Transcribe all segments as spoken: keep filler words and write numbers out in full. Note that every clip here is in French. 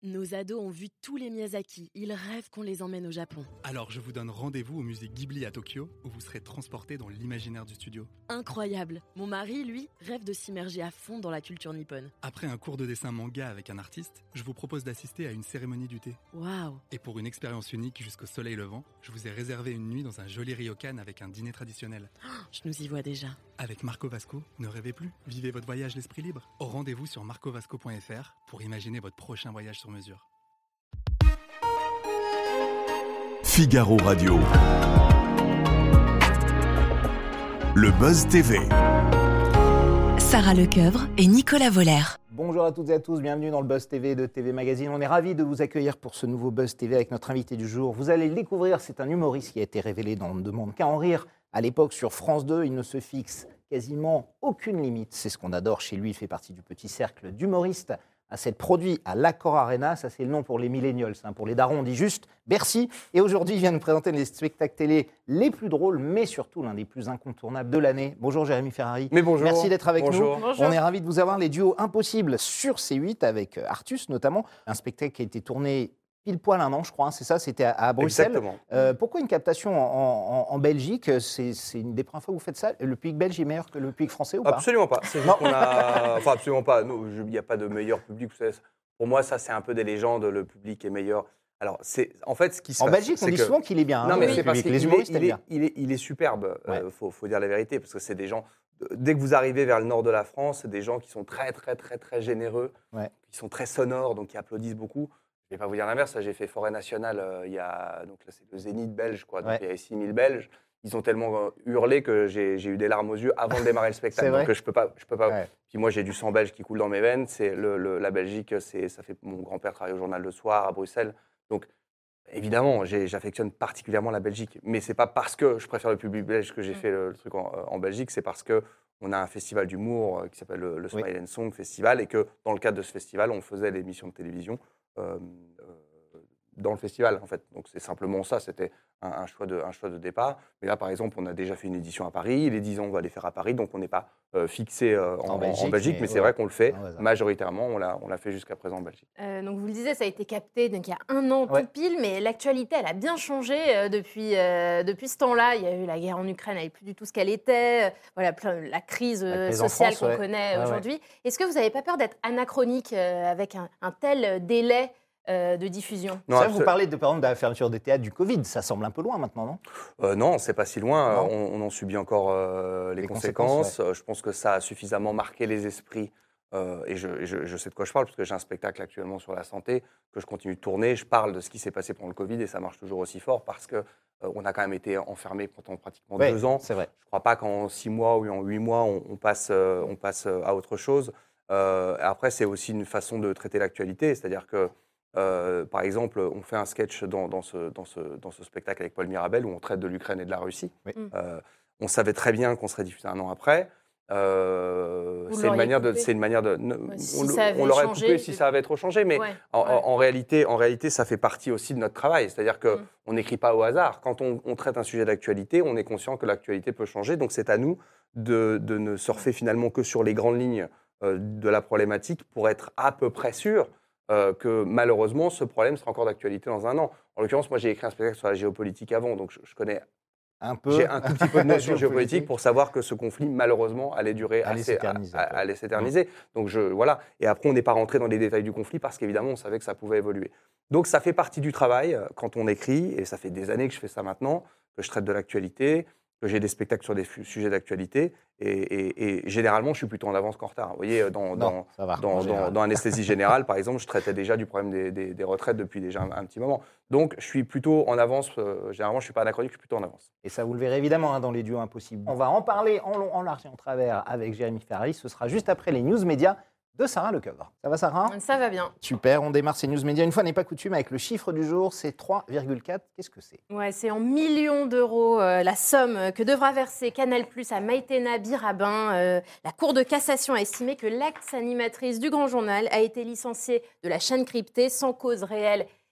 Nos ados ont vu tous les Miyazaki. Ils rêvent qu'on les emmène au Japon. Alors je vous donne rendez-vous au musée Ghibli à Tokyo, où vous serez transportés dans l'imaginaire du studio. Incroyable. Mon mari, lui, rêve de s'immerger à fond dans la culture nippone. Après un cours de dessin manga avec un artiste, je vous propose d'assister à une cérémonie du thé. Waouh. Et pour une expérience unique jusqu'au soleil levant, je vous ai réservé une nuit dans un joli ryokan avec un dîner traditionnel. Oh, je nous y vois déjà. Avec Marco Vasco, ne rêvez plus, vivez votre voyage l'esprit libre. Au rendez-vous sur marco vasco point f r pour imaginer votre prochain voyage sur mesure. Figaro Radio. Le Buzz T V. Sarah Lecoeuvre et Nicolas Voller. Bonjour à toutes et à tous, bienvenue dans le Buzz T V de T V Magazine. On est ravis de vous accueillir pour ce nouveau Buzz T V avec notre invité du jour. Vous allez le découvrir, c'est un humoriste qui a été révélé dans On ne demande qu'à en rire. À l'époque, sur France deux, il ne se fixe quasiment aucune limite. C'est ce qu'on adore chez lui, il fait partie du petit cercle d'humoristes. À s'être produit à l'Accor Arena, ça c'est le nom pour les millennials, hein. Pour les darons on dit juste Bercy. Et aujourd'hui, il vient nous présenter les spectacles télé les plus drôles, mais surtout l'un des plus incontournables de l'année. Bonjour Jérémy Ferrari. Mais bonjour. Merci d'être avec bonjour. nous. Bonjour. On est ravis de vous avoir, les duos impossibles sur C huit avec Artus notamment. Un spectacle qui a été tourné pile poil un an, je crois, hein, c'est ça, c'était à, à Bruxelles. Exactement. Euh, pourquoi une captation en, en, en Belgique? c'est, c'est une des premières fois que vous faites ça. Le public belge est meilleur que le public français ou pas? Absolument pas. C'est juste qu'on a... Enfin, absolument pas. Il n'y a pas de meilleur public. Vous savez, pour moi, ça, c'est un peu des légendes. Le public est meilleur. Alors, c'est en fait ce qui se en passe. En Belgique, on dit que... souvent qu'il est bien. Non, hein, mais le c'est parce public. qu'il les humoristes est, il, est, bien. il, est, il est superbe. Il ouais. euh, faut, faut dire la vérité, parce que c'est des gens. Dès que vous arrivez vers le nord de la France, c'est des gens qui sont très, très, très, très généreux, ouais. qui sont très sonores, donc qui applaudissent beaucoup. Je ne vais pas vous dire l'inverse. J'ai fait Forêt Nationale. Euh, il y a donc là, c'est le Zénith belge, quoi. Donc ouais. il y avait six mille Belges. Ils ont tellement euh, hurlé que j'ai, j'ai eu des larmes aux yeux avant de démarrer le spectacle. Donc je peux pas, je peux pas. Ouais. Puis moi j'ai du sang belge qui coule dans mes veines. C'est le, le, la Belgique, c'est ça fait mon grand-père travaille au journal le soir à Bruxelles. Donc évidemment, j'ai, j'affectionne particulièrement la Belgique. Mais c'est pas parce que je préfère le public belge que j'ai fait le, le truc en, en Belgique. C'est parce que on a un festival d'humour qui s'appelle le, le Smile oui. and Song Festival et que dans le cadre de ce festival, on faisait l'émission de télévision. Euh, euh, dans le festival, en fait. Donc, c'est simplement ça, c'était un, un, choix de, un choix de départ. Mais là, par exemple, on a déjà fait une édition à Paris. Les dix ans, on va les faire à Paris. Donc, on n'est pas euh, fixé euh, en, en Belgique, en Belgique mais, mais c'est ouais. vrai qu'on le fait ah, majoritairement. On l'a, on l'a fait jusqu'à présent en Belgique. Euh, donc, vous le disiez, ça a été capté donc, il y a un an ouais. tout pile, mais l'actualité, elle a bien changé euh, depuis, euh, depuis ce temps-là. Il y a eu la guerre en Ukraine, elle n'est plus du tout ce qu'elle était. Euh, voilà, plein, la crise, euh, la crise sociale France, qu'on ouais. connaît ouais, aujourd'hui. Ouais. Est-ce que vous n'avez pas peur d'être anachronique euh, avec un, un tel délai Euh, de diffusion? Non, ça, vous parlez de, par exemple, de la fermeture des théâtres du Covid, ça semble un peu loin maintenant, non? euh, Non, c'est pas si loin. On, on en subit encore euh, les, les conséquences. conséquences ouais. Je pense que ça a suffisamment marqué les esprits. Euh, et je, je, je sais de quoi je parle, parce que j'ai un spectacle actuellement sur la santé, que je continue de tourner. Je parle de ce qui s'est passé pendant le Covid, et ça marche toujours aussi fort, parce qu'on euh, a quand même été enfermés pendant pratiquement ouais, deux ans. C'est vrai. Je ne crois pas qu'en six mois ou en huit mois, on, on, passe, euh, on passe à autre chose. Euh, après, c'est aussi une façon de traiter l'actualité, c'est-à-dire que Euh, par exemple, on fait un sketch dans, dans, ce, dans, ce, dans ce spectacle avec Paul Mirabel où on traite de l'Ukraine et de la Russie. Oui. Euh, on savait très bien qu'on serait diffusé un an après. Euh, c'est, une manière de, c'est une manière de... Ouais, si on, on l'aurait changé, coupé si ça avait trop changé, mais ouais, en, ouais. En, en, réalité, en réalité, ça fait partie aussi de notre travail. C'est-à-dire qu'on mm. n'écrit pas au hasard. Quand on, on traite un sujet d'actualité, on est conscient que l'actualité peut changer. Donc c'est à nous de, de ne surfer finalement que sur les grandes lignes euh, de la problématique pour être à peu près sûr Euh, que malheureusement, ce problème sera encore d'actualité dans un an. En l'occurrence, moi, j'ai écrit un spectacle sur la géopolitique avant, donc je, je connais un peu. J'ai un tout petit peu de notion géopolitique pour savoir que ce conflit, malheureusement, allait durer allez assez, s'éterniser, à, allait s'éterniser. Donc je, voilà. Et après, on n'est pas rentré dans les détails du conflit parce qu'évidemment, on savait que ça pouvait évoluer. Donc ça fait partie du travail quand on écrit, et ça fait des années que je fais ça maintenant, que je traite de l'actualité, que j'ai des spectacles sur des sujets d'actualité, et, et, et généralement, je suis plutôt en avance qu'en retard. Vous voyez, dans, non, dans, va, dans, dans, dans Anesthésie Générale, par exemple, je traitais déjà du problème des, des, des retraites depuis déjà un, un petit moment. Donc, je suis plutôt en avance. Euh, généralement, je ne suis pas anachronique, je suis plutôt en avance. Et ça, vous le verrez évidemment hein, dans les duos impossibles. On va en parler en long, en large et en travers avec Jérémy Ferrari. Ce sera juste après les news médias de Sarah Lecoeuvre. Ça va, Sarah? Ça va bien. Super, on démarre ces news médias. Une fois n'est pas coutume avec le chiffre du jour, c'est trois virgule quatre. Qu'est-ce que c'est? Ouais, c'est en millions d'euros euh, la somme que devra verser Canal+ à Maïtena Birabin. Euh, la Cour de cassation a estimé que l'ex-animatrice du Grand Journal a été licenciée de la chaîne cryptée sans cause réelle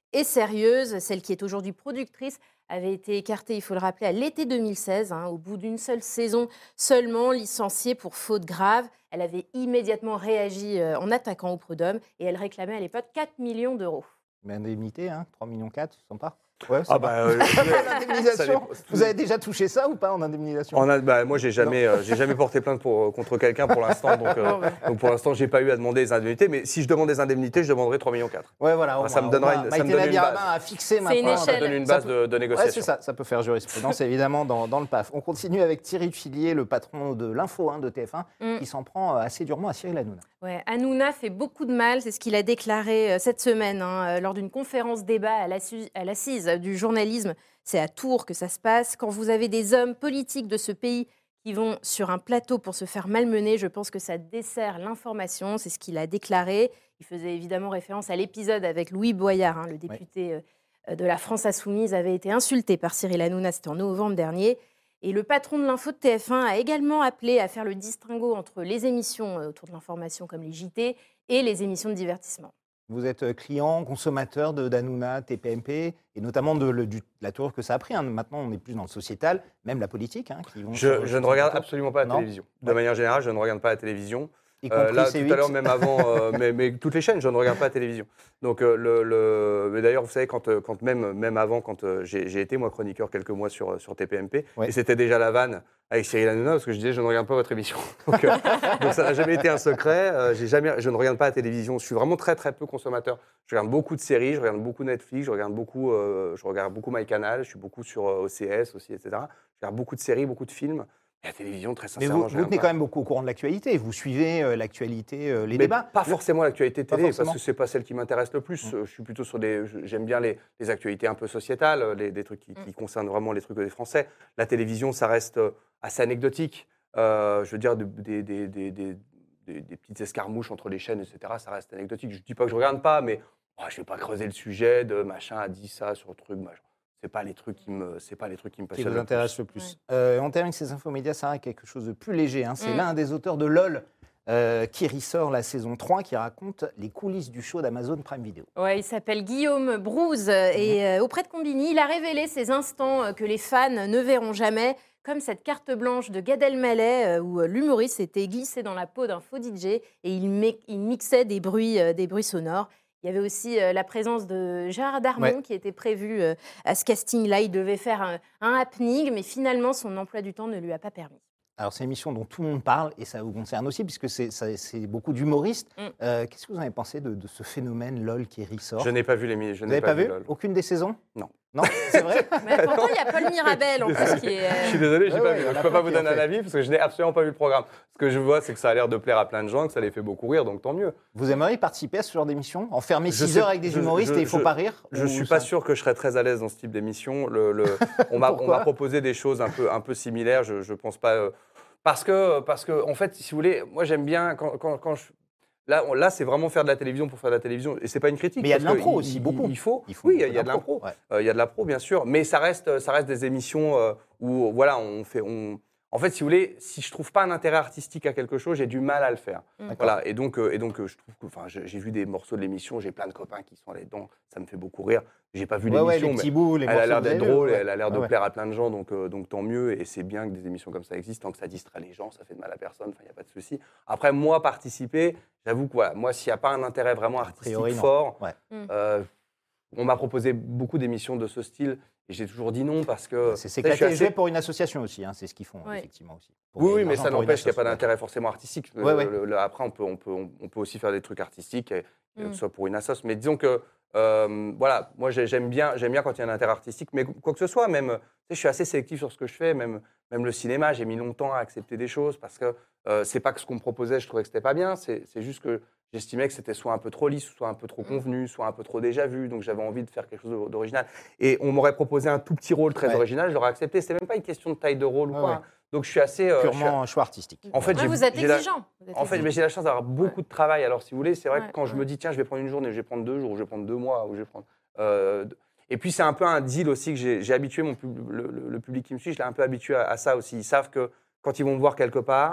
et sérieuse. Celle qui est aujourd'hui productrice avait été écartée, il faut le rappeler, à l'été deux mille seize, hein, au bout d'une seule saison seulement, licenciée pour faute grave. Elle avait immédiatement réagi euh, en attaquant au prud'homme et elle réclamait à l'époque quatre millions d'euros. Mais indemnité, hein, trois virgule quatre millions, sympa. Ouais, ah bah, euh, l'indemnisation. Vous avez déjà touché ça ou pas en indemnisation? On a, bah, moi, j'ai jamais, euh, j'ai jamais porté plainte pour, contre quelqu'un pour l'instant, donc, euh, donc pour l'instant, j'ai pas eu à demander des indemnités. Mais si je demande des indemnités, je demanderai trois virgule quatre millions. Ouais, voilà. Enfin, ça me donnera une, ça me donne une base. A fixé c'est une maintenant. échelle. Ça donne une base de, de négociation. Ouais, c'est ça. Ça peut faire jurisprudence évidemment dans, dans le P A F. On continue avec Thierry Fillier, le patron de l'info hein, de T F un, mm. qui s'en prend assez durement à Cyril Hanouna. Ouais, Hanouna fait beaucoup de mal, c'est ce qu'il a déclaré cette semaine hein, lors d'une conférence débat à l'assise du journalisme. C'est à Tours que ça se passe. Quand vous avez des hommes politiques de ce pays qui vont sur un plateau pour se faire malmener, je pense que ça dessert l'information. C'est ce qu'il a déclaré. Il faisait évidemment référence à l'épisode avec Louis Boyard, hein, le député ouais. de la France Insoumise, avait été insulté par Cyril Hanouna, c'était en novembre dernier. Et le patron de l'info de T F un a également appelé à faire le distinguo entre les émissions autour de l'information comme les J T et les émissions de divertissement. Vous êtes client, consommateur de d'Hanouna, T P M P, et notamment de, de, de la tour que ça a pris. Hein. Maintenant, on est plus dans le sociétal, même la politique. Hein, qui vont je je ne regarde absolument pas la non. télévision. De ouais. manière générale, je ne regarde pas la télévision. Euh, là, tout à l'heure, même avant, euh, mais, mais toutes les chaînes, je ne regarde pas la télévision. Donc, euh, le, le... mais d'ailleurs, vous savez, quand, quand même, même avant, quand euh, j'ai, j'ai été moi chroniqueur quelques mois sur, sur T P M P, ouais. et c'était déjà la vanne avec Cyril Hanouna, parce que je disais, je ne regarde pas votre émission. Donc, euh, donc ça n'a jamais été un secret. Euh, j'ai jamais, je ne regarde pas la télévision. Je suis vraiment très, très peu consommateur. Je regarde beaucoup de séries, je regarde beaucoup Netflix, je regarde beaucoup, euh, je regarde beaucoup MyCanal, je suis beaucoup sur euh, O C S aussi, et cetera. Je regarde beaucoup de séries, beaucoup de films. Et la télévision, très sincèrement, mais vous, je vous tenez pas. quand même beaucoup au courant de l'actualité. Vous suivez euh, l'actualité, euh, les mais débats. Pas forcément l'actualité télé, parce que c'est pas celle qui m'intéresse le plus. Mmh. Je suis plutôt sur des. J'aime bien les, les actualités un peu sociétales, les, des trucs qui, mmh. qui concernent vraiment les trucs des Français. La télévision, ça reste assez anecdotique. Euh, je veux dire, des, des, des, des, des, des petites escarmouches entre les chaînes, et cetera. Ça reste anecdotique. Je dis pas que je regarde pas, mais oh, je vais pas creuser le sujet de machin a dit ça sur le truc. Machin. C'est pas les trucs qui me, c'est pas les trucs qui me passionnent. Qui vous intéressent le plus. Ouais. Euh, on termine avec ces infomédias, ça a quelque chose de plus léger. Hein. C'est mmh. l'un des auteurs de LOL euh, qui ressort la saison trois, qui raconte les coulisses du show d'Amazon Prime Video. Ouais, il s'appelle Guillaume Brouze mmh. et euh, auprès de Combini, il a révélé ces instants que les fans ne verront jamais, comme cette carte blanche de Gad Elmaleh où l'humoriste s'était glissé dans la peau d'un faux D J et il, mi- il mixait des bruits, euh, des bruits sonores. Il y avait aussi euh, la présence de Gérard Darmon ouais. qui était prévu euh, à ce casting-là. Il devait faire un, un happening, mais finalement, son emploi du temps ne lui a pas permis. Alors, c'est une émission dont tout le monde parle, et ça vous concerne aussi, puisque c'est, ça, c'est beaucoup d'humoristes. Mm. Euh, qu'est-ce que vous en avez pensé de, de ce phénomène LOL qui ressort? Je n'ai pas vu les je Vous n'avez pas, pas vu LOL. Aucune des saisons? Non. Non, c'est vrai. Mais pourtant, il y a Paul Mirabel en plus qui est. Euh... Je suis désolé, je n'ai ouais, pas ouais, vu. Je ne peux pas vous donner un avis parce que je n'ai absolument pas vu le programme. Ce que je vois, c'est que ça a l'air de plaire à plein de gens, que ça les fait beaucoup rire, donc tant mieux. Vous aimeriez participer à ce genre d'émission? Enfermer six heures avec des je, humoristes je, et il ne faut je, pas rire? Je ne suis pas sûr que je serais très à l'aise dans ce type d'émission. Le, le, on m'a proposé des choses un peu, un peu similaires. Je ne pense pas. Euh, parce que, parce que, en fait, si vous voulez, moi j'aime bien quand, quand, quand je. Là, on, là, c'est vraiment faire de la télévision pour faire de la télévision. Et c'est pas une critique. Mais il y a de l'impro aussi, il, beaucoup. Il faut. Il faut oui, il y a de l'impro. Il ouais. euh, y a de l'impro, bien sûr. Mais ça reste, ça reste des émissions euh, où, voilà, on fait. On... En fait, si vous voulez, si je trouve pas un intérêt artistique à quelque chose, j'ai du mal à le faire. Mmh. Voilà. Et donc, euh, et donc, euh, je trouve que, enfin, j'ai vu des morceaux de l'émission. J'ai plein de copains qui sont allés dedans. Ça me fait beaucoup rire. J'ai pas vu ouais, l'émission, ouais, les mais bouts, les elle a l'air d'être drôle. Ouais. Elle a l'air de ouais. plaire à plein de gens. Donc, euh, donc, tant mieux. Et c'est bien que des émissions comme ça existent. Tant que ça distrait les gens, ça fait de mal à personne. Enfin, il y a pas de souci. Après, moi, participer. J'avoue que voilà, moi, s'il n'y a pas un intérêt vraiment artistique priori, fort, ouais. euh, on m'a proposé beaucoup d'émissions de ce style et j'ai toujours dit non parce que... C'est s'éclater assez... jouer pour une association aussi, hein, c'est ce qu'ils font ouais. effectivement aussi. Oui, oui, mais ça n'empêche qu'il n'y a pas d'intérêt forcément artistique. Ouais, le, ouais. Le, le, après, on peut, on, peut, on peut aussi faire des trucs artistiques, et, mm. que ce soit pour une association. Mais disons que, euh, voilà, moi j'aime bien, j'aime bien quand il y a un intérêt artistique, mais quoi que ce soit, même, tu sais, je suis assez sélectif sur ce que je fais, même, même le cinéma, j'ai mis longtemps à accepter des choses parce que euh, c'est pas que ce qu'on me proposait, je trouvais que c'était pas bien, c'est juste que j'estimais que c'était soit un peu trop lisse, soit un peu trop convenu, soit un peu trop déjà vu, donc j'avais envie de faire quelque chose d'original. Et on m'aurait proposé un tout petit rôle très ouais. original, j'aurais accepté. C'est même pas une question de taille de rôle ou ouais, quoi. Ouais. Hein. Donc je suis assez euh, purement un choix artistique. En fait, ouais, vous êtes exigeant. La... En fait, j'ai la chance d'avoir beaucoup ouais. de travail. Alors si vous voulez, c'est vrai ouais. que quand je me dis tiens, je vais prendre une journée, je vais prendre deux jours, je vais prendre deux mois, ou je vais prendre. Euh, et puis c'est un peu un deal aussi que j'ai habitué mon pub... le, le, le public qui me suit, je l'ai un peu habitué à, à ça aussi. Ils savent que quand ils vont me voir quelque part.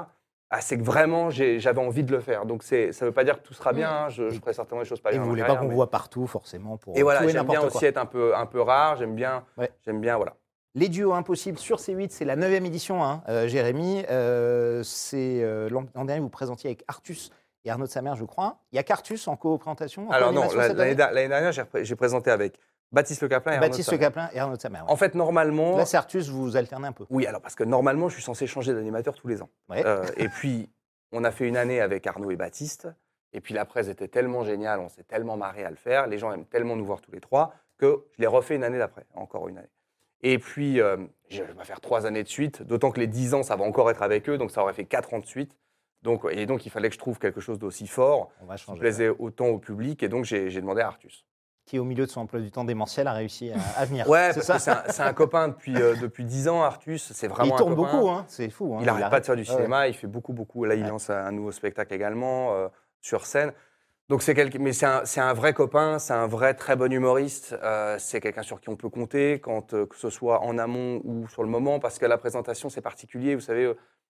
ah, c'est que vraiment, j'ai, j'avais envie de le faire. Donc, c'est, ça ne veut pas dire que tout sera bien. Hein. Je, je ferai certainement des choses pas bien. Et vous ne voulez pas qu'on mais... voit partout, forcément, pour et voilà, tout et j'aime bien quoi. aussi être un peu, un peu rare. J'aime bien, ouais. j'aime bien, voilà. Les duos impossibles sur C huit, c'est la neuvième édition, hein, euh, Jérémy. Euh, c'est, euh, l'an, l'an dernier, vous présentiez avec Artus et Arnaud de Samer, je crois. Il y a qu'Artus en co-présentation. En Alors non, la, l'année, l'année dernière, j'ai, j'ai présenté avec Baptiste Le Caplin et Arnaud de Samer. Baptiste Le Caplin et Arnaud de Samer. Ouais. En fait, normalement... Là, c'est Artus, vous alternez un peu. Oui, alors parce que normalement, je suis censé changer d'animateur tous les ans. Ouais. Euh, et puis, on a fait une année avec Arnaud et Baptiste. Et puis, la presse était tellement géniale, on s'est tellement marré à le faire. Les gens aiment tellement nous voir tous les trois que je l'ai refait une année d'après, encore une année. Et puis, euh, je vais faire trois années de suite, d'autant que les dix ans, ça va encore être avec eux, donc ça aurait fait quatre ans de suite. Donc, et donc, il fallait que je trouve quelque chose d'aussi fort, On va changer, qui plaisait ouais. autant au public, et donc j'ai, j'ai demandé à Artus. Qui, au milieu de son emploi du temps démentiel, a réussi à, à venir. Ouais, c'est parce ça que c'est un, c'est un copain depuis, euh, depuis dix ans, Artus, c'est vraiment il tourne un copain. beaucoup, hein, c'est fou. Hein, il n'arrête pas de faire du ah, cinéma, ouais. il fait beaucoup, beaucoup. Là, il ouais. lance un nouveau spectacle également, euh, sur scène. Donc c'est quelqu'un, mais c'est un, c'est un vrai copain, c'est un vrai très bon humoriste. Euh, c'est quelqu'un sur qui on peut compter, quand euh, que ce soit en amont ou sur le moment, parce que la présentation c'est particulier. Vous savez,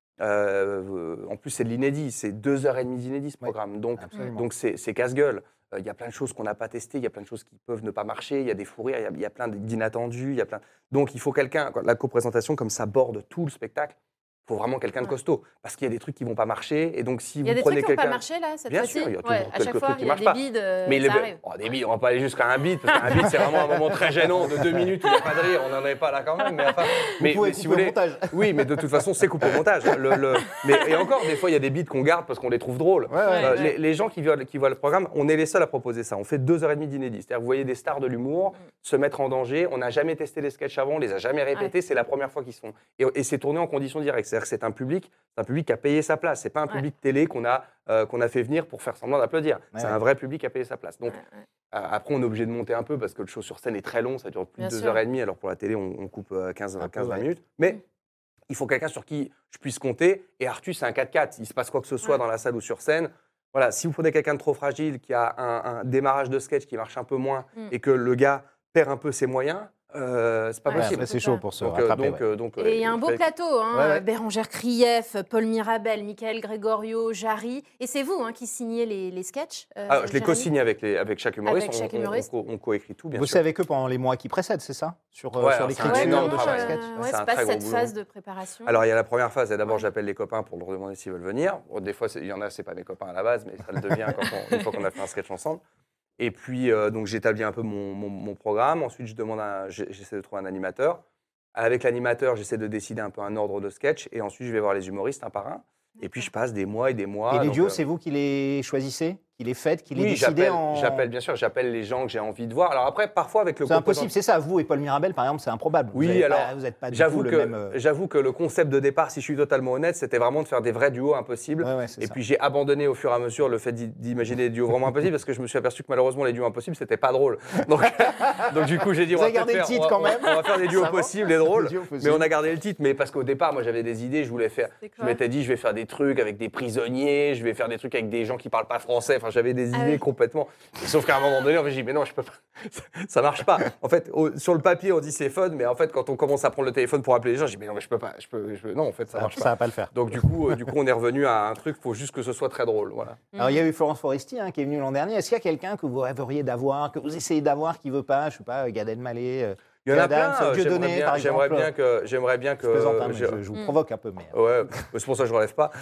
euh, en plus c'est de l'inédit, c'est deux heures et demie d'inédit ce programme. Ouais, donc donc c'est, c'est casse-gueule. Il euh, y a plein de choses qu'on n'a pas testées, il y a plein de choses qui peuvent ne pas marcher, il y a des fous rires, il y, y a plein d'inattendus, il y a plein. Donc il faut quelqu'un. La coprésentation comme ça borde tout le spectacle. Il faut vraiment quelqu'un de costaud, parce qu'il y a des trucs qui ne vont pas marcher, et donc si vous prenez quelqu'un... Il y a des trucs qui n'ont pas marché, là, cette Bien fois-ci. sûr, il y a toujours ouais, quelques à chaque fois, trucs qui il y a marchent des pas. bides, euh, mais ça les... arrive. oh, des bides, on ne va pas aller jusqu'à un bide, parce qu'un bide, c'est vraiment un moment très gênant de deux minutes où il n'y a pas de rire, on n'en est pas là quand même. Mais, enfin, mais, vous pouvez mais couper si vous voulez... au montage. Oui, mais de toute façon, c'est coupé au montage. Le, le... Mais, et encore, des fois, il y a des bides qu'on garde parce qu'on les trouve drôles. Ouais, ouais, euh, ouais. Les, les gens qui voient, qui voient le programme, on est les seuls à proposer ça. On fait deux heures et demie d'inédit. C'est-à-dire, vous voyez des stars de l'humour se mettre en danger. On n'a jamais testé les sketchs avant, on les a jamais répétés. Ouais. C'est la première fois qu'ils se font. Et, et c'est tourné en conditions directes. C'est-à-dire que c'est un public, c'est un public qui a payé sa place. C'est pas un public ouais. télé qu'on a, euh, qu'on a fait venir pour faire semblant d'applaudir. Ouais, c'est ouais. un vrai public qui a payé sa place. Donc, ouais, ouais. Euh, après, on est obligé de monter un peu parce que le show sur scène est très long. Ça dure plus Bien de deux heures et demie. Alors, pour la télé, on, on coupe quinze à vingt minutes. Mais mmh. il faut quelqu'un sur qui je puisse compter. Et Artus, c'est un quatre quatre. Il se passe quoi que ce soit ouais. dans la salle ou sur scène. Voilà, si vous prenez quelqu'un de trop fragile, qui a un, un démarrage de sketch qui marche un peu moins mmh. et que le gars perd un peu ses moyens, Euh, c'est pas ouais, possible. Après, c'est chaud pour se donc, rattraper. Donc, ouais. donc, et il y a un beau fait... plateau, hein, ouais, ouais. Bérangère Krief, Paul Mirabel, Michael Gregorio, Jarry. Et c'est vous hein, qui signez les, les sketchs euh, ah, Je les co-signe avec, les, avec chaque humoriste. Avec chaque on, humoriste. On, on, on co-écrit tout, bien vous sûr. Bossez avec eux pendant les mois qui précèdent, c'est ça? Sur, ouais, sur l'écriture ouais, de chaque euh, sketch. ouais, c'est pas cette phase de préparation. Alors, il y a la première phase. Et d'abord, ouais. j'appelle les copains pour leur demander s'ils veulent venir. Bon, des fois, il y en a, c'est pas mes copains à la base, mais ça le devient quand on, une fois qu'on a fait un sketch ensemble. Et puis, euh, donc, j'établis un peu mon, mon, mon programme. Ensuite, je demande un, j'essaie de trouver un animateur. Avec l'animateur, j'essaie de décider un peu un ordre de sketch. Et ensuite, je vais voir les humoristes un par un. Et puis, je passe des mois et des mois. Et les donc, duos, euh... c'est vous qui les choisissez, qui les faites, qui les oui, décidez j'appelle, en... j'appelle, bien sûr, j'appelle les gens que j'ai envie de voir. Alors après, parfois avec le... C'est impossible, c'est ça. Vous et Paul Mirabel, par exemple, c'est improbable. Oui, vous alors, pas, vous n'êtes pas du j'avoue tout que, le même... Euh... J'avoue que le concept de départ, si je suis totalement honnête, c'était vraiment de faire des vrais duos impossibles. Ouais, ouais, c'est et ça. puis j'ai abandonné au fur et à mesure le fait d'imaginer des duos vraiment impossibles parce que je me suis aperçu que malheureusement, les duos impossibles, c'était pas drôle. Donc, donc du coup, j'ai dit, vous on va, gardé faire, le titre on, quand même. on va faire des duos possibles et drôles. Mais on a gardé le titre. Mais parce qu'au départ, moi, j'avais des idées, je voulais faire... Je m'étais dit, je vais faire des trucs avec des prisonniers, je vais faire des trucs avec des gens qui parlent pas français. Enfin, j'avais des ah idées oui. complètement... Sauf qu'à un moment donné, on me dit, mais non, je peux pas. Ça marche pas. En fait, au, sur le papier, on dit c'est fun, mais en fait, quand on commence à prendre le téléphone pour appeler les gens, je dis, mais non, mais je peux pas. Je peux, je... Non, en fait, ça, ça marche pas. Ça va pas le faire. Donc, du coup, euh, du coup, on est revenu à un truc, il faut juste que ce soit très drôle. Voilà. Alors, il y a eu Florence Foresti hein, qui est venue l'an dernier. Est-ce qu'il y a quelqu'un que vous rêveriez d'avoir, que vous essayez d'avoir, qui veut pas, je sais pas, Gad Elmaleh euh... Il y en a Adams, plein. Dieudonné, J'aimerais bien, par exemple. j'aimerais bien que, j'aimerais bien que. Je plaisante, hein, mais je, je vous provoque un peu, mais. Ouais, c'est pour ça que je relève pas.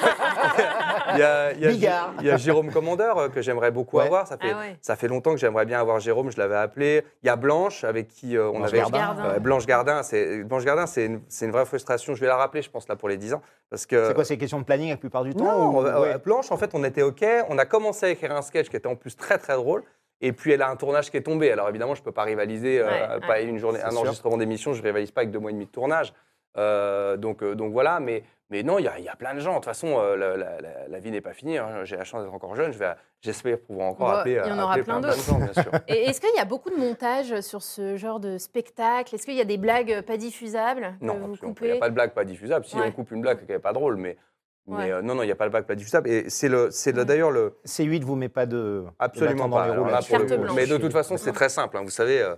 Il y a, il y a, il y a, il y a Jérôme Commandeur que j'aimerais beaucoup ouais. avoir. Ça fait, ah ouais. ça fait longtemps que j'aimerais bien avoir Jérôme. Je l'avais appelé. Il y a Blanche avec qui euh, on Blanche avait. Gardin. Euh, Blanche Gardin. C'est Blanche Gardin, c'est une, c'est une vraie frustration. Je vais la rappeler, je pense là pour les dix ans, parce que. C'est quoi, c'est question de planning la plupart du temps? Non, ou... euh, ouais. Blanche, en fait, on était ok. On a commencé à écrire un sketch qui était en plus très très drôle. Et puis elle a un tournage qui est tombé. Alors évidemment, je ne peux pas rivaliser, euh, ouais, pas ouais, une journée, un sûr. enregistrement d'émission, je ne rivalise pas avec deux mois et demi de tournage. Euh, donc, euh, donc voilà, mais, mais non, il y, y a plein de gens. De toute façon, euh, la, la, la, la vie n'est pas finie. Hein. J'ai la chance d'être encore jeune. Je vais, j'espère pouvoir encore bon, appeler, il y en aura appeler plein, plein, plein de gens, bien sûr. Et est-ce qu'il y a beaucoup de montage sur ce genre de spectacle? Est-ce qu'il y a des blagues pas diffusables? Non, il n'y a pas de blague pas diffusable. Si ouais. on coupe une blague qui n'est pas drôle, mais... Mais ouais. euh, non, non, il n'y a pas le bac pas diffusable. Et c'est le, c'est le, d'ailleurs le. C huit vous met pas de. Absolument de pas. Dans les roues, là, carte le, blanche. Mais de toute façon, c'est très simple. Hein. Vous savez, euh,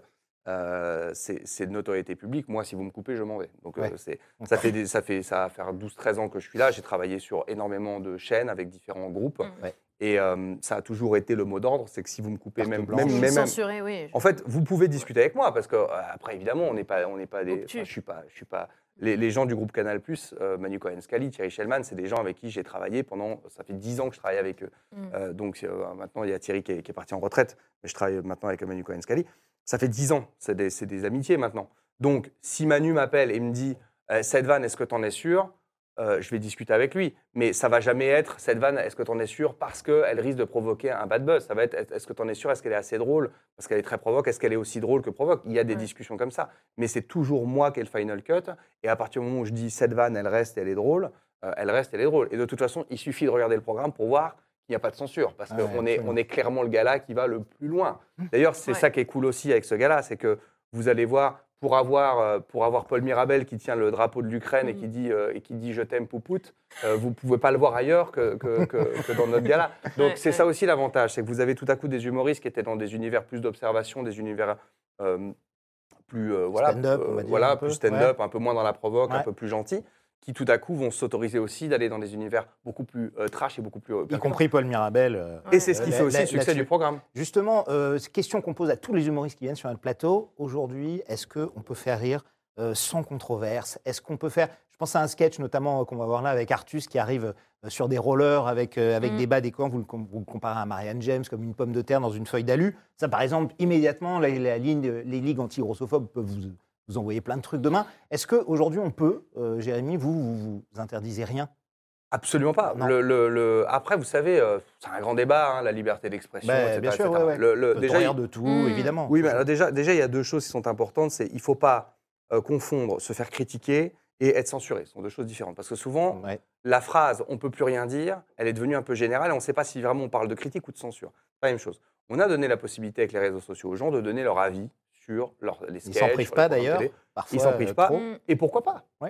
Euh, c'est, c'est de notoriété publique. Moi, si vous me coupez, je m'en vais. Donc, Ouais. euh, c'est, ça, fait des, ça, fait, ça va faire douze treize ans que je suis là. J'ai travaillé sur énormément de chaînes avec différents groupes. Ouais. Et euh, ça a toujours été le mot d'ordre, c'est que si vous me coupez, Carte même, blanche. même, Vous même, censurez, oui. en fait, vous pouvez discuter avec moi parce que euh, après, évidemment, on n'est pas, on n'est pas des. Obtus. Enfin, je suis pas, je suis pas. Les, les gens du groupe Canal+, euh, Manu Cohen-Scali, Thierry Shellman, c'est des gens avec qui j'ai travaillé pendant. Ça fait dix ans que je travaille avec eux. Mm. Euh, donc euh, maintenant, il y a Thierry qui est, qui est parti en retraite, mais je travaille maintenant avec Manu Cohen-Scali. Ça fait dix ans, c'est des, c'est des amitiés maintenant. Donc, si Manu m'appelle et me dit euh, cette vanne, est-ce que tu en es sûr? Euh, je vais discuter avec lui. Mais ça va jamais être cette vanne, est-ce que tu en es sûr? Parce qu'elle risque de provoquer un bad buzz. Ça va être, est-ce que tu en es sûr? Est-ce qu'elle est assez drôle? Parce qu'elle est très provoque. Est-ce qu'elle est aussi drôle que provoque? Il y a des Ouais. discussions comme ça. Mais c'est toujours moi qui ai le final cut. Et à partir du moment où je dis cette vanne, elle reste, elle est drôle, euh, elle reste, elle est drôle. Et de toute façon, il suffit de regarder le programme pour voir qu'il n'y a pas de censure. Parce Ah qu'on ouais, est, absolument. on est clairement le gars-là qui va le plus loin. D'ailleurs, c'est Ouais. ça qui est cool aussi avec ce gars-là. C'est que vous allez voir, pour avoir, euh, pour avoir Paul Mirabel qui tient le drapeau de l'Ukraine et, Mm. qui dit, euh, et qui dit « je t'aime, poupoute euh, », vous ne pouvez pas le voir ailleurs que, que, que, que dans notre gala. Donc Ouais, c'est ouais. ça aussi l'avantage, c'est que vous avez tout à coup des humoristes qui étaient dans des univers plus d'observation, des univers euh, plus, euh, voilà, Stand-up, on va euh, dire, voilà, un peu. plus stand-up, un peu moins dans la provoque, un Ouais. peu plus gentil, qui tout à coup vont s'autoriser aussi d'aller dans des univers beaucoup plus euh, trash et beaucoup plus... euh, Y percutants. compris Paul Mirabel. euh, Et c'est ce qui Euh, fait aussi là- le succès là-dessus. du programme. Justement, euh, question qu'on pose à tous les humoristes qui viennent sur notre plateau. Aujourd'hui, est-ce qu'on peut faire rire euh, sans controverse? Est-ce qu'on peut faire... Je pense à un sketch notamment euh, qu'on va voir là avec Artus qui arrive euh, sur des rollers avec, euh, avec Mm. des bas des camps. Vous le, com- vous le comparez à Marianne James comme une pomme de terre dans une feuille d'alu. Ça, par exemple, immédiatement, la, la ligne, les ligues anti-grossophobes peuvent vous, vous envoyer plein de trucs demain. Est-ce qu'aujourd'hui, on peut, euh, Jérémy, vous, vous, vous interdisez rien? Absolument pas. Non. Le, le- le- Après, vous savez, euh, c'est un grand débat, hein, la liberté d'expression, Ben, et cetera, bien sûr, et cetera. ouais, ouais. Le- le- On peut déjà, rire il- de tout, Mm. évidemment. Oui, mais alors déjà, déjà, il y a deux choses qui sont importantes. C'est il ne faut pas euh, confondre se faire critiquer et être censuré. Ce sont deux choses différentes. Parce que souvent, Ouais. la phrase « on ne peut plus rien dire », elle est devenue un peu générale et on ne sait pas si vraiment on parle de critique ou de censure. C'est pas la même chose. On a donné la possibilité avec les réseaux sociaux aux gens de donner leur avis sur leur, les sketchs. Ils s'en privent sur les pas programmes d'ailleurs. télé. Parfois, Ils s'en privent euh, pas. trop. Mm. Et pourquoi pas? Ouais.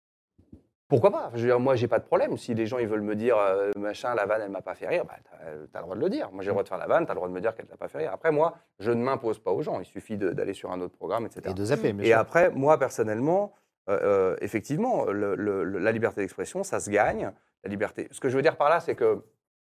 Pourquoi pas? Je veux dire, moi, j'ai pas de problème. Si les gens ils veulent me dire euh, machin, la vanne, elle m'a pas fait rire, bah, t'as as le droit de le dire. Moi, j'ai le droit de faire la vanne, t'as le droit de me dire qu'elle t'a pas fait rire. Après, moi, je ne m'impose pas aux gens. Il suffit de- d'aller sur un autre programme, et cetera. Et de zapper, bien Et sûr. après, moi, personnellement, euh, euh, effectivement, le- le- le- la liberté d'expression, ça se gagne. La liberté. Ce que je veux dire par là, c'est que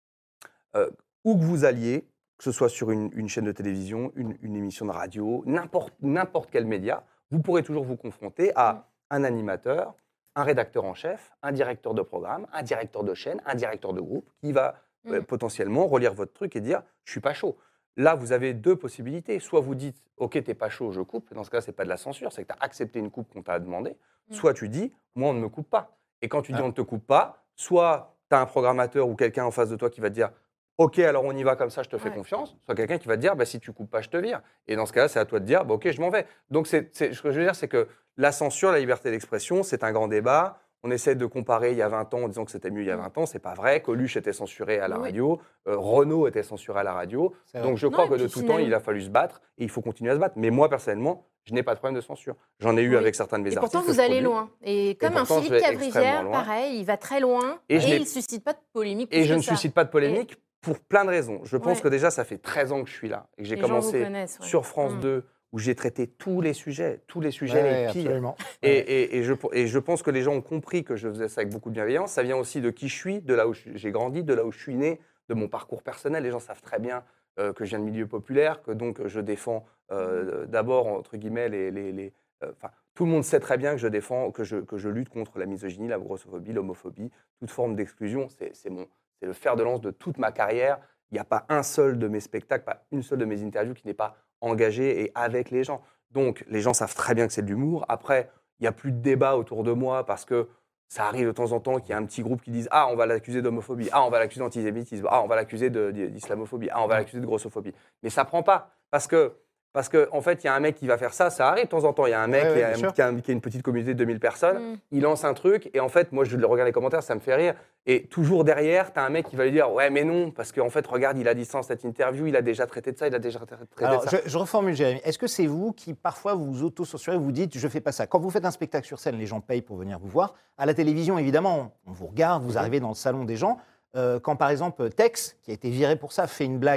euh, où que vous alliez, que ce soit sur une, une chaîne de télévision, une, une émission de radio, n'importe n'importe quel média, vous pourrez toujours vous confronter à un animateur, un rédacteur en chef, un directeur de programme, un directeur de chaîne, un directeur de groupe qui va euh, Mm. potentiellement relire votre truc et dire « je suis pas chaud ». Là, vous avez deux possibilités. Soit vous dites « ok, t'es pas chaud, je coupe ». Dans ce cas, c'est pas de la censure, c'est que tu as accepté une coupe qu'on t'a demandé. Mm. Soit tu dis « moi, on ne me coupe pas ». Et quand tu dis Ah. « on ne te coupe pas », soit tu as un programmateur ou quelqu'un en face de toi qui va te dire « ok, alors on y va comme ça, je te fais Ouais. confiance », soit quelqu'un qui va te dire bah, « si tu coupes pas, je te vire ». Et dans ce cas-là, c'est à toi de dire bah, « ok, je m'en vais ». Donc, c'est, c'est- ce que je veux dire, c'est que la censure, la liberté d'expression, c'est un grand débat. On essaie de comparer il y a vingt ans en disant que c'était mieux il y a vingt ans. C'est pas vrai. Coluche était censuré à la Oui. radio. euh, Renault était censuré à la radio. C'est vrai. Donc je Non, crois et que de puis tout temps, finalement- il a fallu se battre et il faut continuer à se battre. Mais moi, personnellement, je n'ai pas de problème de censure. J'en ai eu Oui. avec certains de mes Et artistes. pourtant, que vous je allez produis. loin. Et comme un pourtant, je Philippe vais Cavrivière, extrêmement loin. pareil, il va très loin Et et, je n'ai- il ne suscite pas de polémique. Et plus je que ne ça. suscite pas de polémique pour plein de raisons. Je pense Ouais. que déjà, ça fait treize ans que je suis là et que j'ai Les gens vous commencé connaissent, ouais. sur France Mm. deux où j'ai traité tous les sujets, tous les sujets Ouais, les pires. absolument. Et, Ouais. et- et je, et je pense que les gens ont compris que je faisais ça avec beaucoup de bienveillance. Ça vient aussi de qui je suis, de là où je- j'ai grandi, de là où je suis né, de mon parcours personnel. Les gens savent très bien euh, que je viens de milieu populaire, que donc je défends euh, d'abord, entre guillemets, les... les- les, euh, enfin, tout le monde sait très bien que je défends, que je, que je lutte contre la misogynie, la grossophobie, l'homophobie, toute forme d'exclusion. C'est c'est mon- c'est le fer de lance de toute ma carrière. Il n'y a pas un seul de mes spectacles, pas une seule de mes interviews qui n'est pas engagée et avec les gens. Donc, les gens savent très bien que c'est de l'humour. Après, il n'y a plus de débat autour de moi parce que ça arrive de temps en temps qu'il y a un petit groupe qui dise « Ah, on va l'accuser d'homophobie. Ah, on va l'accuser d'antisémitisme. Ah, on va l'accuser de- d'islamophobie. Ah, on va l'accuser de grossophobie. » Mais ça ne prend pas parce que Parce qu'en en fait, il y a un mec qui va faire ça, ça arrive de temps en temps. Il y a un mec Ouais, qui, ouais, a, bien sûr. qui, a, qui a une petite communauté de deux mille personnes, Mm. il lance un truc, et en fait, moi, je le regarde les commentaires, ça me fait rire. Et toujours derrière, tu as un mec qui va lui dire « Ouais, mais non, parce qu'en fait, regarde, il a dit ça dans cette interview, il a déjà traité de ça, il a déjà traité Alors, de ça. » je, je reformule, Jérémy. Est-ce que c'est vous qui, parfois, vous auto-censurez, vous dites « je fais pas ça ». Quand vous faites un spectacle sur scène, les gens payent pour venir vous voir. À la télévision, évidemment, on vous regarde, vous Mhm. arrivez dans le salon des gens. Euh, quand, par exemple, Tex, qui a été viré pour ça, fait une blague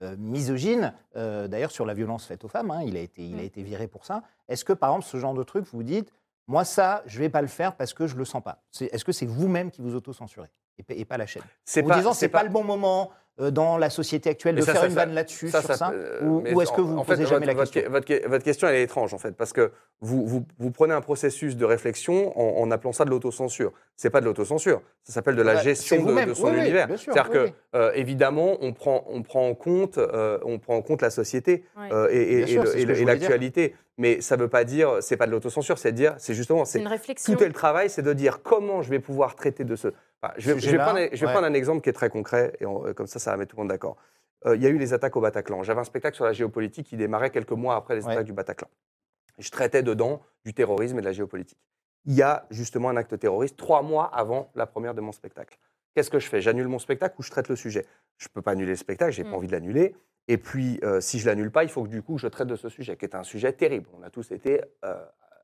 euh, misogyne, euh, d'ailleurs sur la violence faite aux femmes, hein, il, a été, il a été viré pour ça. Est-ce que, par exemple, ce genre de truc, vous vous dites, moi, ça, je ne vais pas le faire parce que je ne le sens pas. C'est, est-ce que c'est vous-même qui vous auto-censurez et, et pas la chaîne? C'est vous pas, disant, c'est, c'est pas, pas le bon moment euh, dans la société actuelle de ça, faire ça, une ça, vanne là-dessus, ça, sur ça, ça, euh, ou, ou est-ce que vous ne posez fait, jamais votre, la question? votre, votre, votre question, elle est étrange, en fait, parce que vous, vous, vous prenez un processus de réflexion en, en appelant ça de l'autocensure. Ce n'est pas de l'autocensure, ça s'appelle de la ouais, gestion de, de son oui, univers. Oui, sûr, C'est-à-dire oui, que, oui. euh, évidemment, on prend, on, prend en compte, euh, on prend en compte la société oui. euh, et, et, sûr, et, le, et l'actualité. Dire. Mais ça ne veut pas dire, c'est pas de l'autocensure, c'est de dire, c'est justement, c'est, c'est une réflexion. Tout est le travail, c'est de dire comment je vais pouvoir traiter de ce... Enfin, je vais, je vais, prendre, je vais ouais. prendre un exemple qui est très concret, et on, comme ça, ça va mettre tout le monde d'accord. Euh, il y a eu les attaques au Bataclan. J'avais un spectacle sur la géopolitique qui démarrait quelques mois après les attaques ouais. du Bataclan. Et je traitais dedans du terrorisme et de la géopolitique. Il y a justement un acte terroriste trois mois avant la première de mon spectacle. Qu'est-ce que je fais? J'annule mon spectacle ou je traite le sujet? Je ne peux pas annuler le spectacle, je n'ai mmh. pas envie de l'annuler. Et puis, euh, si je ne l'annule pas, il faut que du coup, je traite de ce sujet, qui est un sujet terrible. On a tous été euh,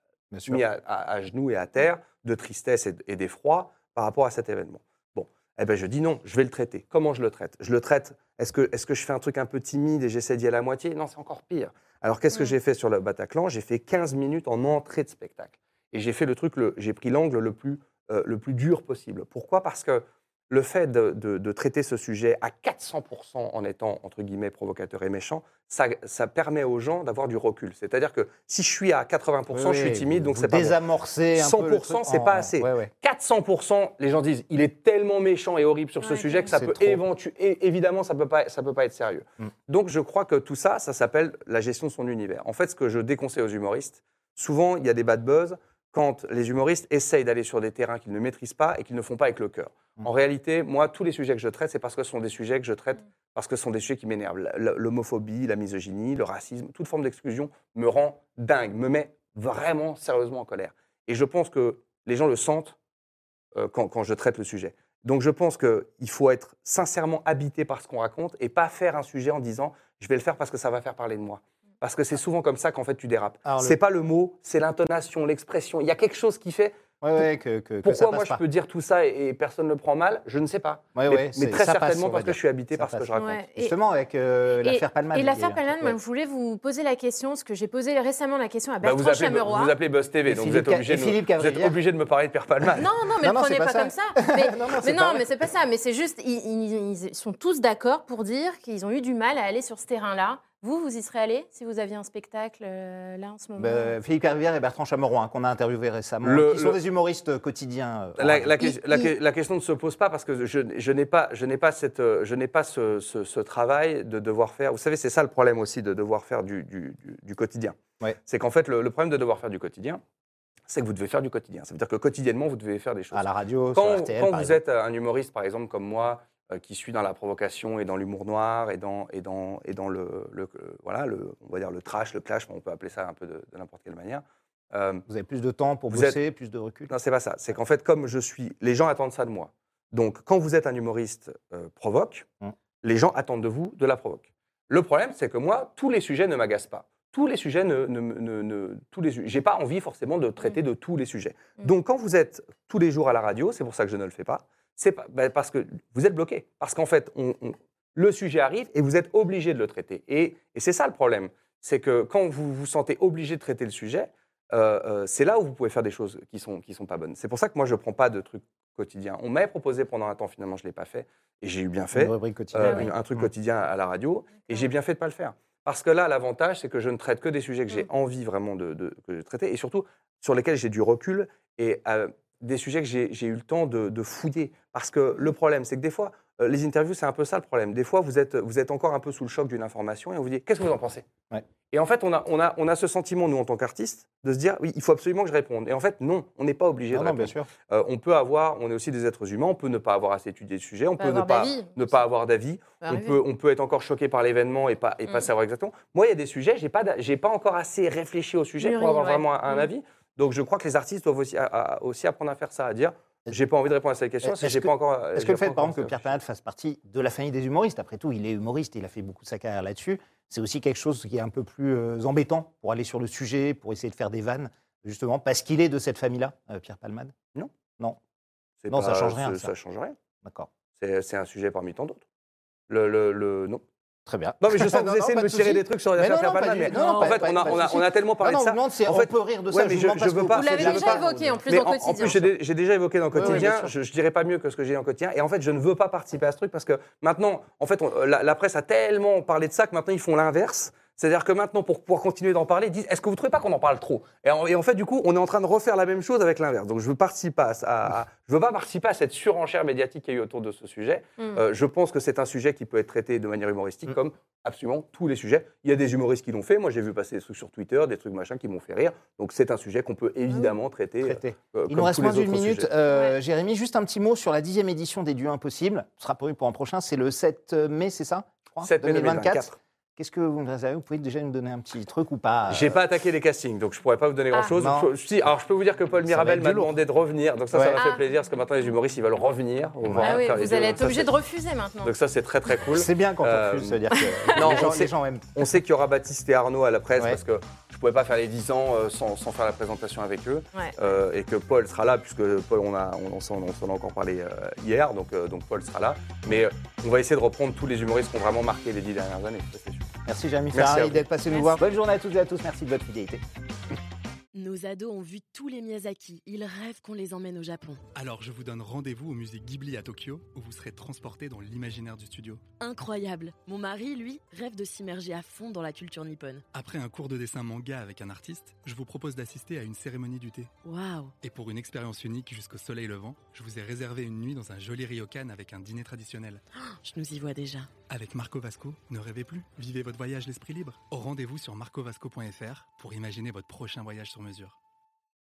mis à, à, à genoux et à terre, de tristesse et, et d'effroi par rapport à cet événement. Bon, eh ben, je dis non, je vais le traiter. Comment je le traite? Je le traite, est-ce que, est-ce que je fais un truc un peu timide et j'essaie d'y aller à la moitié? Non, c'est encore pire. Alors, qu'est-ce mmh. que j'ai fait sur le Bataclan? J'ai fait quinze minutes en entrée de spectacle. Et j'ai fait le truc, le, j'ai pris l'angle le plus, euh, le plus dur possible. Pourquoi? Parce que le fait de, de, de traiter ce sujet à quatre cents pour cent en étant, entre guillemets, provocateur et méchant, ça, ça permet aux gens d'avoir du recul. C'est-à-dire que si je suis à quatre-vingts pour cent, oui, je suis timide, donc c'est pas désamorcer bon. cent pour cent, c'est pas assez. Ouais, ouais. quatre cents pour cent, les gens disent, il est tellement méchant et horrible sur ouais, ce sujet que ça peut éventuellement, évidemment, ça peut pas, ça peut pas être sérieux. Mm. Donc, je crois que tout ça, ça s'appelle la gestion de son univers. En fait, ce que je déconseille aux humoristes, souvent, il y a des bad buzz quand les humoristes essayent d'aller sur des terrains qu'ils ne maîtrisent pas et qu'ils ne font pas avec le cœur. Mmh. En réalité, moi, tous les sujets que je traite, c'est parce que ce sont des sujets que je traite, parce que ce sont des sujets qui m'énervent. L'homophobie, la misogynie, le racisme, toute forme d'exclusion me rend dingue, me met vraiment sérieusement en colère. Et je pense que les gens le sentent euh, quand, quand je traite le sujet. Donc je pense qu'il faut être sincèrement habité par ce qu'on raconte et pas faire un sujet en disant « je vais le faire parce que ça va faire parler de moi ». Parce que c'est souvent comme ça qu'en fait tu dérapes. Alors, c'est le... pas le mot, c'est l'intonation, l'expression. Il y a quelque chose qui fait. Ouais, ouais, que, que, pourquoi que ça moi passe je pas. peux dire tout ça et, et personne ne le prend mal? Je ne sais pas. Ouais, mais, ouais, mais très certainement passe, parce que je suis habité ça par passe. ce que je raconte. Ouais. Et, Justement avec euh, l'affaire Palman. Et l'affaire Palman, moi je voulais vous poser la question, parce que j'ai posé récemment la question à Bertrand bah vous appelez, Chameroy. Vous appelez Buzz T V, donc vous êtes, obligé de me, vous êtes obligé de me parler de Pierre Palman. Non, non, mais non, ne prenez pas, pas ça. comme ça. Mais non, non, mais, non, mais c'est pas ça. Mais c'est juste, ils, ils, ils sont tous d'accord pour dire qu'ils ont eu du mal à aller sur ce terrain-là. Vous, vous y serez allé si vous aviez un spectacle euh, là en ce moment? bah, Philippe Carivière et Bertrand Chameroy, hein, qu'on a interviewé récemment, le, qui sont le... des humoristes quotidiens. Euh, la, la, il, la, il... la question ne se pose pas parce que je, je n'ai pas, je n'ai pas, cette, je n'ai pas ce, ce, ce travail de devoir faire. Vous savez, c'est ça le problème aussi de devoir faire du, du, du, du quotidien. Ouais. C'est qu'en fait, le, le problème de devoir faire du quotidien, c'est que vous devez faire du quotidien. Ça veut dire que quotidiennement, vous devez faire des choses. À la radio, quand, sur R T L, quand par vous exemple. êtes un humoriste, par exemple, comme moi, euh, qui suis dans la provocation et dans l'humour noir et dans, et dans, et dans le, le, le, voilà, le, on va dire le trash, le clash, on peut appeler ça un peu de, de n'importe quelle manière. Euh, vous avez plus de temps pour bosser, êtes... plus de recul? Non, c'est pas ça. C'est qu'en fait, comme je suis... Les gens attendent ça de moi. Donc, quand vous êtes un humoriste euh, provoque, hum. les gens attendent de vous de la provoque. Le problème, c'est que moi, tous les sujets ne m'agacent pas. Tous les sujets ne... ne, ne, ne tous les... J'ai pas envie forcément de traiter de tous les sujets. Donc, quand vous êtes tous les jours à la radio, c'est pour ça que je ne le fais pas, c'est pas, ben parce que vous êtes bloqué. Parce qu'en fait, on, on, le sujet arrive et vous êtes obligé de le traiter. Et, et c'est ça le problème. C'est que quand vous vous sentez obligé de traiter le sujet, euh, euh, c'est là où vous pouvez faire des choses qui ne sont, qui sont pas bonnes. C'est pour ça que moi, je ne prends pas de trucs quotidiens. On m'avait proposé pendant un temps, finalement, je ne l'ai pas fait. Et j'ai eu bien fait. Une rubrique quotidienne. Euh, oui. Un truc mmh. quotidien à la radio. Et j'ai bien fait de ne pas le faire. Parce que là, l'avantage, c'est que je ne traite que des sujets que j'ai mmh. envie vraiment de, de, de traiter. Et surtout, sur lesquels j'ai du recul. Et euh, des sujets que j'ai, j'ai eu le temps de, de fouiller. Parce que le problème, c'est que des fois, euh, les interviews, c'est un peu ça le problème. Des fois, vous êtes, vous êtes encore un peu sous le choc d'une information et on vous dit « Qu'est-ce que vous en pensez ?» Ouais. Et en fait, on a, on, a, on a ce sentiment, nous, en tant qu'artistes, de se dire « Oui, il faut absolument que je réponde. » Et en fait, non, on n'est pas obligé non, de non, répondre. Bien sûr. Euh, on peut avoir, on est aussi des êtres humains, on peut ne pas avoir assez étudié le sujet, on, on peut, peut ne, pas, ne pas avoir d'avis, on peut, on peut être encore choqué par l'événement et pas, et pas mmh. savoir exactement. Moi, il y a des sujets, je n'ai pas, j'ai pas encore assez réfléchi au sujet Mûri, pour avoir ouais. vraiment un, un mmh. avis. Donc, je crois que les artistes doivent aussi, à, à, aussi apprendre à faire ça, à dire j'ai pas envie de répondre à cette question. Si j'ai pas encore. Est-ce que le fait, par exemple, que Pierre Palman fasse partie de la famille des humoristes, après tout, il est humoriste, il a fait beaucoup de sa carrière là-dessus, c'est aussi quelque chose qui est un peu plus euh, embêtant pour aller sur le sujet, pour essayer de faire des vannes, justement, parce qu'il est de cette famille-là, euh, Pierre Palman? Non. Non. C'est non, pas, ça change rien. Ça, ça change rien. D'accord. C'est, c'est un sujet parmi tant d'autres. Le, le, le non. Très bien. Non, mais je sens que Non, vous essayez non, de me pas de tirer souci. des trucs sur les Mais non, affaires non, pas Palma, du- mais non, non, en pas- fait, pas- on a, pas de on a, souci. on a tellement parlé Non, de ça. non, non, c'est- En on fait, peut rire de ça, ouais, je mais vous je, demande pas je ce veux que pas. vous- Vous l'avez je veux déjà pas- évoqué en plus mais dans en, le en quotidien. plus, j'ai dé- j'ai déjà évoqué dans le quotidien. bien sûr. je, je dirais pas mieux que ce que j'ai dans le quotidien. Et en fait, je ne veux pas participer à ce truc parce que maintenant, en fait, on- la, la presse a tellement parlé de ça que maintenant ils font l'inverse. C'est-à-dire que maintenant, pour pouvoir continuer d'en parler, ils disent est-ce que vous ne trouvez pas qu'on en parle trop et en, et en fait, du coup, on est en train de refaire la même chose avec l'inverse. Donc, je veux participer à, à, à- je veux pas participer à cette surenchère médiatique qu'il y a eu autour de ce sujet. Mm. Euh, je pense que c'est un sujet qui peut être traité de manière humoristique, Mm. comme absolument tous les sujets. Il y a des humoristes qui l'ont fait. Moi, j'ai vu passer des trucs sur Twitter, des trucs machin qui m'ont fait rire. Donc, c'est un sujet qu'on peut évidemment traiter. Traité. euh, Il comme nous reste tous moins les d'une autres minute. sujets. Euh, Ouais. Jérémy, juste un petit mot sur la dixième édition des Duos Impossibles. Ce sera prévu pour un prochain. C'est le sept mai, c'est ça je crois sept mai deux mille vingt-quatre. Qu'est-ce que vous me réservez? Vous pouvez déjà nous donner un petit truc ou pas? J'ai pas attaqué les castings, donc je pourrais pas vous donner Ah. grand-chose. Non. Je- si, alors je peux vous dire que Paul Ça Mirabel va être m'a du lourd. demandé de revenir, donc ça, Ouais. ça m'a fait Ah. plaisir parce que maintenant les humoristes ils veulent revenir. On va Ah oui, faire les vous deux, allez donc être ça, obligé c'est- de refuser maintenant. Donc ça c'est très très cool. C'est bien quand on Euh, refuse, c'est-à-dire que non, les, gens, on sait- les gens aiment. On sait qu'il y aura Baptiste et Arnaud à la presse Ouais. parce que je pouvais pas faire les dix ans euh, sans, sans faire la présentation avec eux. Ouais. Euh, et que Paul sera là, puisque Paul, on, a, on, on s'en on s'en a encore parlé euh, hier, donc, euh, donc Paul sera là. Mais euh, on va essayer de reprendre tous les humoristes qui ont vraiment marqué les dix dernières années, ça, c'est sûr. Merci Jérémy Merci à Ferrari vous. d'être passé nous Merci. voir. Bonne journée à toutes et à tous. Merci de votre fidélité. Nos ados ont vu tous les Miyazaki. Ils rêvent qu'on les emmène au Japon. Alors je vous donne rendez-vous au musée Ghibli à Tokyo, où vous serez transporté dans l'imaginaire du studio. Incroyable. Mon mari, lui, rêve de s'immerger à fond dans la culture nippone. Après un cours de dessin manga avec un artiste, je vous propose d'assister à une cérémonie du thé. Waouh. Et pour une expérience unique jusqu'au soleil levant, je vous ai réservé une nuit dans un joli ryokan avec un dîner traditionnel. Je nous y vois déjà. Avec Marco Vasco, ne rêvez plus, vivez votre voyage l'esprit libre. Au rendez-vous sur marco vasco point f r pour imaginer votre prochain voyage sur mesure.